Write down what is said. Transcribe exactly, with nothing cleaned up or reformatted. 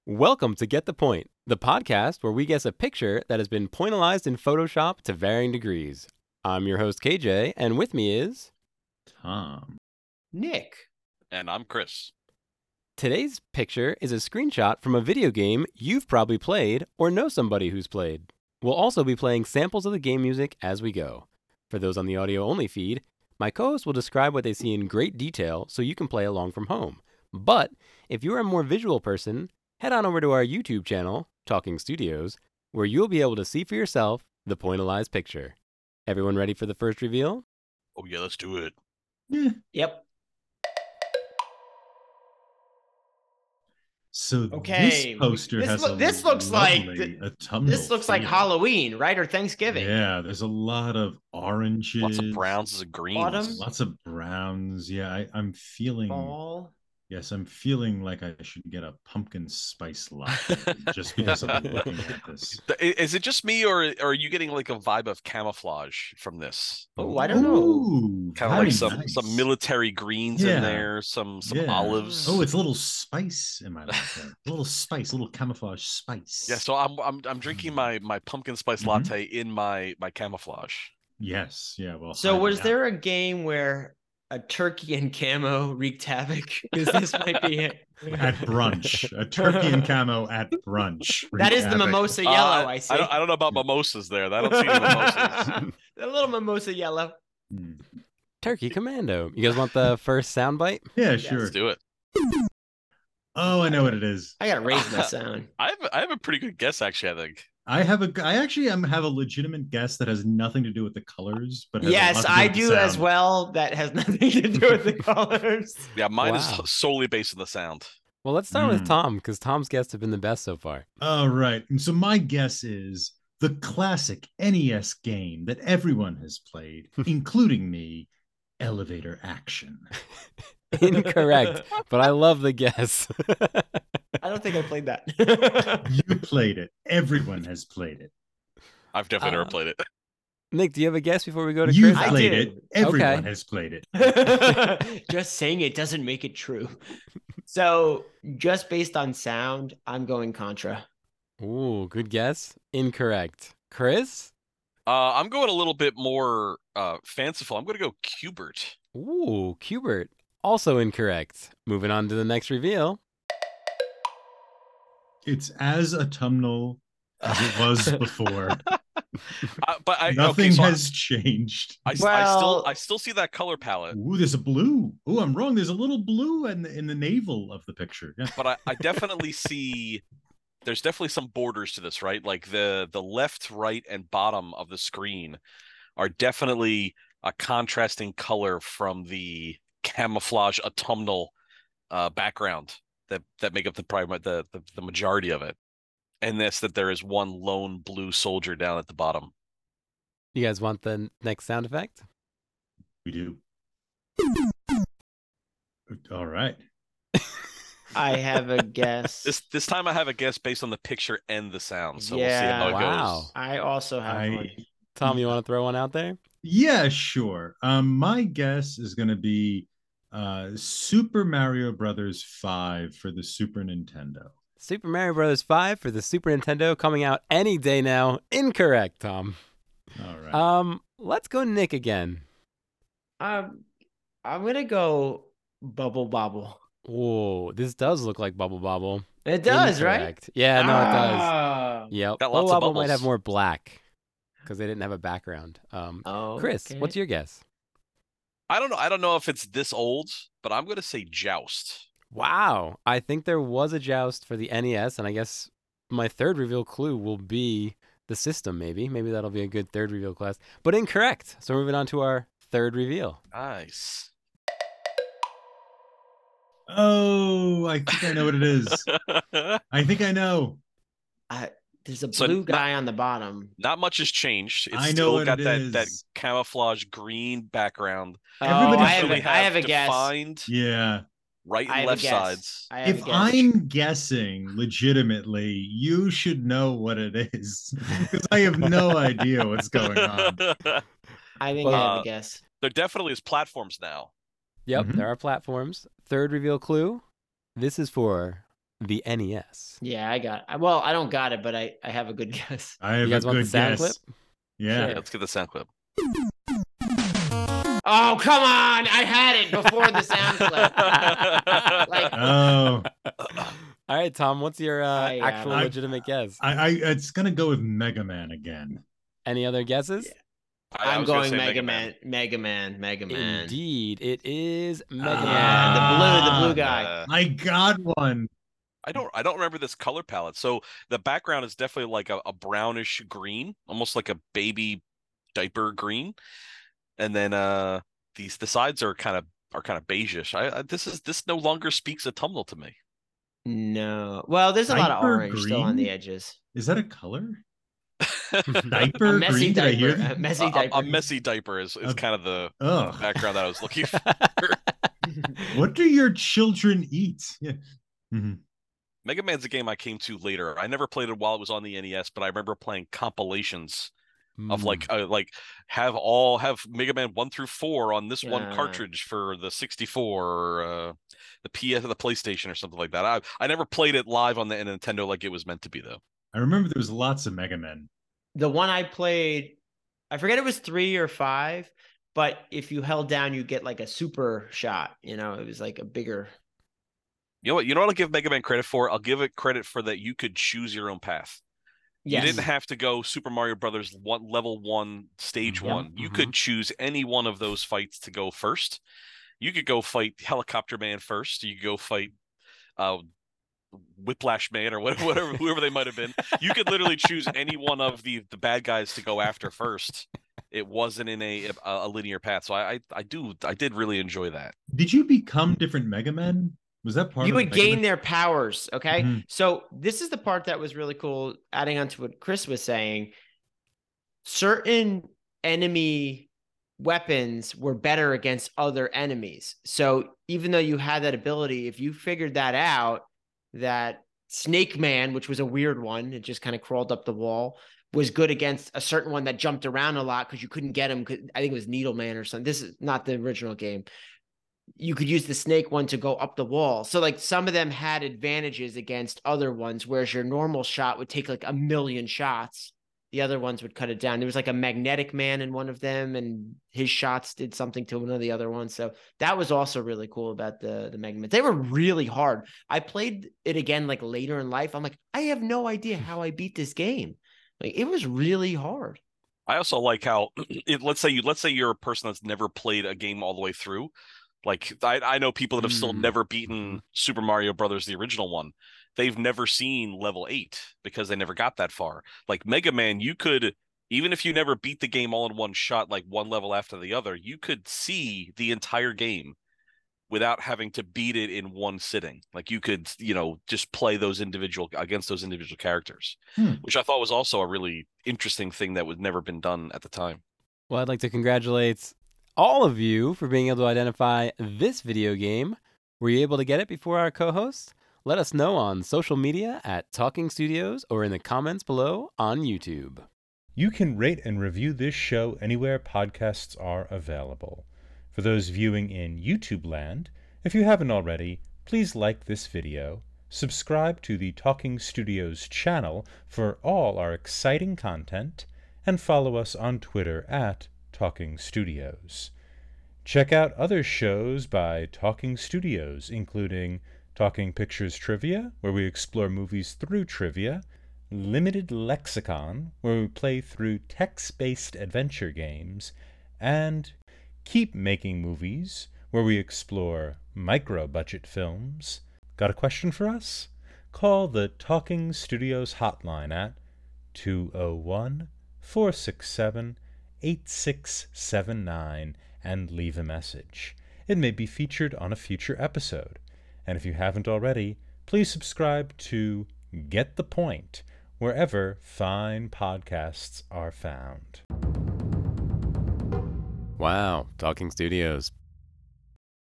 Welcome to Get the Point, the podcast where we guess a picture that has been pointalized in Photoshop to varying degrees. I'm your host, K J, and with me is... Tom. Nick. And I'm Chris. Today's picture is a screenshot from a video game you've probably played or know somebody who's played. We'll also be playing samples of the game music as we go. For those on the audio-only feed, my co-host will describe what they see in great detail so you can play along from home. But if you're a more visual person, head on over to our YouTube channel, Talking Studios, where you'll be able to see for yourself the pointalized picture. Everyone ready for the first reveal? Oh yeah, let's do it. Yeah. Yep. So Okay. this poster This has lo- a this looks like lovely the- autumnal This looks like feel. Halloween, right? Or Thanksgiving. Yeah, there's a lot of oranges. Lots of browns and greens. Autumn. Lots of browns. Yeah, I, I'm feeling... Fall. Yes, I'm feeling like I should get a pumpkin spice latte just because I'm looking at this. Th- i- Is it just me, or, or are you getting like a vibe of camouflage from this? Oh, I don't know. Ooh, Kind of very like some nice. some military greens Yeah. in there, some some Yeah. olives. Oh, it's a little spice in my latte. A little spice, a little camouflage spice. yeah. So I'm I'm I'm drinking my my pumpkin spice Mhm. latte in my my camouflage. Yes, yeah. Well, So hide was it out. there a game where a turkey and camo wreaked havoc? Because this might be it. at brunch, a turkey and camo at brunch. That is the Havoc. mimosa yellow, Uh, I see. I don't I don't know about mimosas there. I don't see any mimosas. A little mimosa yellow. Hmm. Turkey Commando. You guys want the first soundbite? Yeah, Yes. sure. Let's do it. Oh, I know what it is. I gotta raise my sound. I have a- I have a pretty good guess actually. I think. I have a. I actually am have a legitimate guess that has nothing to do with the colors, but has a lot Yes, to do I with the do as sound. well. That has nothing to do with the colors. Yeah, mine Wow. is solely based on the sound. Well, let's start with Mm. Tom, because Tom's guests have been the best so far. All right. And so my guess is the classic N E S game that everyone has played, including me, Elevator Action. Incorrect, but I love the guess. I don't think I played that. You played it. Everyone has played it. I've definitely Uh, never played it. Nick, do you have a guess before we go to You Chris? I played do. it. Everyone Okay. has played it. Just saying it doesn't make it true. So, just based on sound, I'm going Contra. Ooh, good guess. Incorrect. Chris? Uh, I'm going a little bit more uh, fanciful. I'm going to go Cubert. Ooh, Cubert. Also incorrect. Moving on to the next reveal. It's as autumnal as it was before. Uh, but I Nothing okay, so I- has changed. I, s- I still Well- I still see that color palette, Ooh, there's a blue. Ooh, I'm wrong. There's a little blue in the, in the navel of the picture. Yeah. but I, I definitely see there's definitely some borders to this, right? Like the the left, right, and bottom of the screen are definitely a contrasting color from the camouflage autumnal uh, background that that make up the prime the, the the majority of it. And this that there is one lone blue soldier down at the bottom. You guys want the next sound effect? We do. All right. I have a guess. This this time I have a guess based on the picture and the sound, so we'll see Yeah. how it Wow. goes. I also have I one. Tom, you want to throw one out there? yeah, sure. Um, my guess is going to be uh Super Mario Brothers five for the Super Nintendo. Super Mario Bros. five for the Super Nintendo coming out any day now. Incorrect, Tom. All right. Um, let's go Nick again. Um, I'm gonna go Bubble Bobble. Whoa, this does look like Bubble Bobble. It does, right? Incorrect. Yeah, no, it does. Ah. Yep. Got Bubble lots of Bobble might have bubbles. more black because they didn't have a background. Um, Oh, Chris, okay. what's your guess? I don't know. I don't know if it's this old, but I'm gonna say Joust. Wow, I think there was a Joust for the N E S, and I guess my third reveal clue will be the system. Maybe, maybe that'll be a good third reveal class. But incorrect. So moving on to our third reveal. Nice. Oh, I think I know what it is. I think I know. I, there's a So blue not- guy on the bottom. Not much has changed. It's I know still what got it that, that is. camouflage green background. Oh, Everybody I have, Definitely a, I have a guess. defined Yeah. right I and have a left guess. sides. I have a If guess. I'm guessing legitimately, you should know what it is because I have no idea what's going on. I think I have Uh, a guess. There definitely is platforms now. Yep, Mhm. there are platforms. Third reveal clue. This is for the N E S. Yeah, I got it. Well, I don't got it, but I, I have a good guess. I have You guys a want the good sound guess. clip? Yeah. Sure. Let's get the sound clip. Oh, come on. I had it before the sound clip. Like, Oh, All right, Tom, what's your uh, I, uh, actual I- legitimate guess? I, I it's gonna go with Mega Man again. Any other guesses? Yeah. I, I I'm was gonna going say Mega Man. Mega Man. Mega Man. Indeed, it is Mega Ah. Man. Yeah, the blue, the blue Ah, guy. Uh, I got one. I don't I don't remember this color palette. So the background is definitely like a, a brownish green, almost like a baby diaper green. And then uh these the sides are kind of are kind of beigeish. I, I this is this no longer speaks autumnal to me. No. Well, there's a lot of Diaper orange still on the green? edges. Is that a color? A Diaper messy green? Did I hear diaper. that? A messy A- a, diaper. a messy diaper is, is Okay. kind of the Ugh. background that I was looking for. What do your children eat? Yeah. Mhm. Mega Man's a game I came to later. I never played it while it was on the N E S, but I remember playing compilations of like Mm. uh, like have all have Mega Man one through four on this one Uh. cartridge for the sixty-four or uh, the P S the PlayStation or something like that. I I never played it live on the Nintendo like it was meant to be though. I remember there was lots of Mega Men. The one I played, I forget it was three or five, but if you held down, you get like a super shot. You know, it was like a bigger. You know what? You know what I'll give Mega Man credit for? I'll give it credit for that you could choose your own path. Yes. You didn't have to go Super Mario Brothers one level one, stage Yep. one. You Mhm. could choose any one of those fights to go first. You could go fight Helicopter Man first. You could go fight uh, Whiplash Man or whatever, whatever whoever they might have been. You could literally choose any one of the the bad guys to go after first. It wasn't in a a, a linear path, so I, I I do I did really enjoy that. Did you become different Mega Men? Was that part You of would the Mega gain Men? their powers. Okay. Mhm. So this is the part that was really cool. Adding on to what Chris was saying, certain enemy weapons were better against other enemies. So even though you had that ability, if you figured that out, that Snake Man, which was a weird one, it just kind of crawled up the wall, was good against a certain one that jumped around a lot because you couldn't get him. I think it was Needle Man or something. This is not the original game. You could use the snake one to go up the wall. So like some of them had advantages against other ones, whereas your normal shot would take like a million shots. The other ones would cut it down. There was like a magnetic man in one of them, and his shots did something to one of the other ones. So that was also really cool about the, the Mega Man. They were really hard. I played it again like later in life. I'm like, I have no idea how I beat this game. Like it was really hard. I also like how it, let's say you let's say you're a person that's never played a game all the way through. Like I, I know people that have still Mm. never beaten Mhm. Super Mario Brothers, the original one. They've never seen level eight because they never got that far. Like Mega Man, you could, even if you never beat the game all in one shot, like one level after the other, you could see the entire game without having to beat it in one sitting. Like you could, you know, just play those individual against those individual characters, Hmm. which I thought was also a really interesting thing that was never been done at the time. Well, I'd like to congratulate all of you for being able to identify this video game. Were you able to get it before our co-hosts? Let us know on social media at Talking Studios or in the comments below on YouTube. You can rate and review this show anywhere podcasts are available. For those viewing in YouTube land, if you haven't already, please like this video, subscribe to the Talking Studios channel for all our exciting content, and follow us on Twitter at Talking Studios. Check out other shows by Talking Studios, including Talking Pictures Trivia, where we explore movies through trivia, Limited Lexicon, where we play through text-based adventure games, and Keep Making Movies, where we explore micro-budget films. Got a question for us? Call the Talking Studios hotline at two oh one, four six seven, eight six seven nine and leave a message. It may be featured on a future episode. And if you haven't already, please subscribe to Get the Point, wherever fine podcasts are found. Wow, Talking Studios.